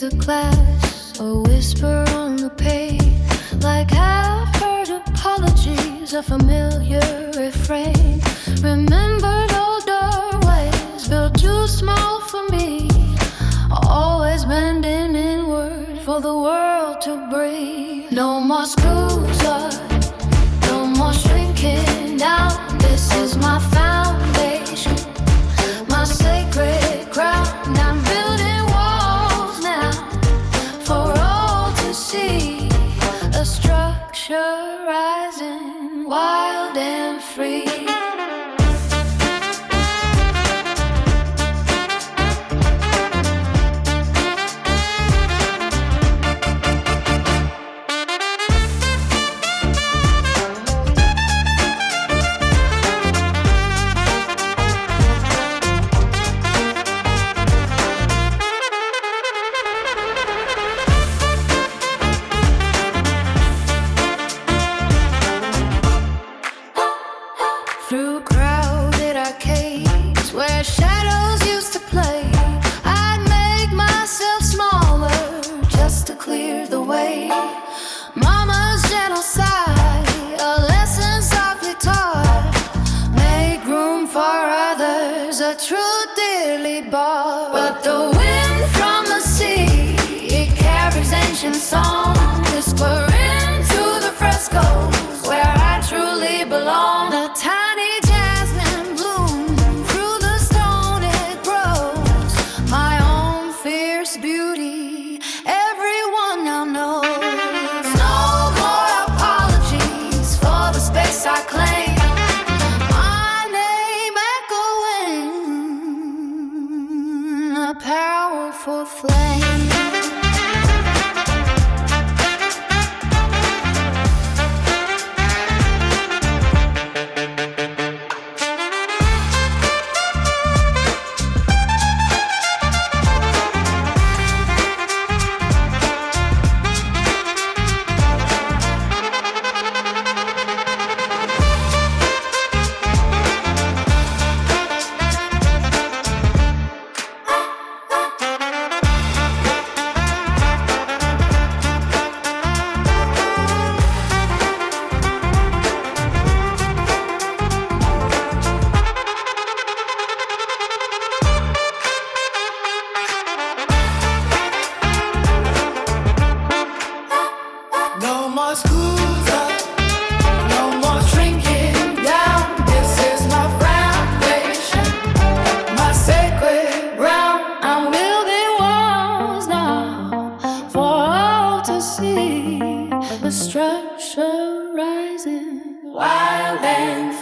a glass, a whisper on the page, like half-heard apologies, a familiar refrain. Remembered older ways, built too small for me, always bending inward for the world to breathe. No more screws up, no more shrinking down. This is my foundation, my sacred ground. I'm building walls now for all to see, a structure rising wild and free. Through crowded arcades where shadows used to play, I'd make myself smaller just to clear the way. Mama's gentle sigh, a lesson softly taught, make room for others, a truth dearly bought. But the wind from the sea, it carries ancient song, whispering to the frescoes where I truly belong. The tiny jasmine bloom through the stone, it grows, my own fierce beauty, everyone now knows. No more apologies for the space I claim, my name echoing, a powerful flame. No more schools up, no more shrinking down. This is my foundation, my sacred ground. I'm building walls now for all to see, the structure rising Wild and